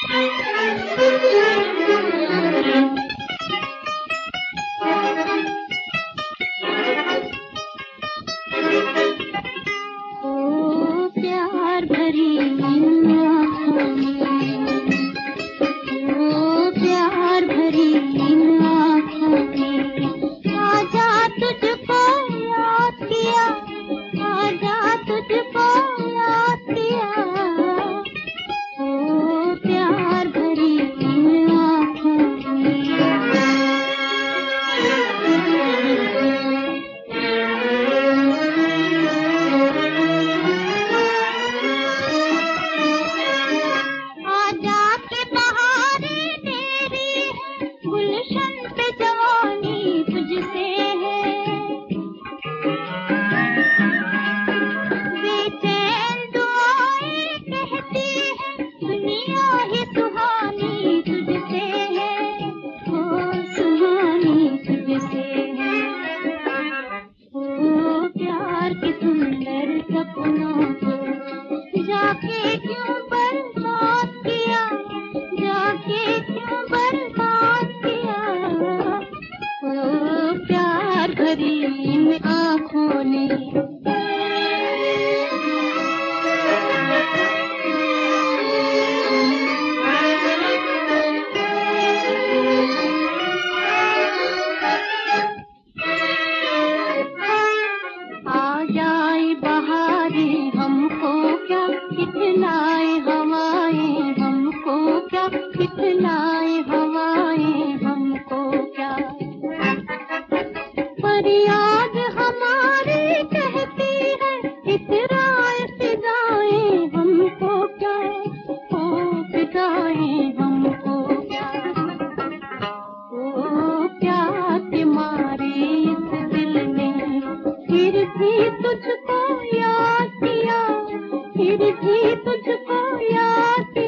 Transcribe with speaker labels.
Speaker 1: प्यार भरी इन आँखों में, ओ प्यार भरी इन आँखों में, आजा तुझको याद किया, आजा तुझको याद किया, ओ प्यार भरी इन आँखों में। सपनों को जाके क्यों बर्बाद किया, जाके क्यों बर्बाद किया, ओ प्यार भरी इन आँखों ने। कितनाए हवाएं हमको क्या, कितनाए हवाएं हमको क्या, फरियाद हमारी कहती है, इतराए फिजाएं हमको क्या, ओ फिजाएं हमको क्या, ओ प्यार के मारे इस दिल ने फिर भी तुझको याद किया, फिर भी तुझको याद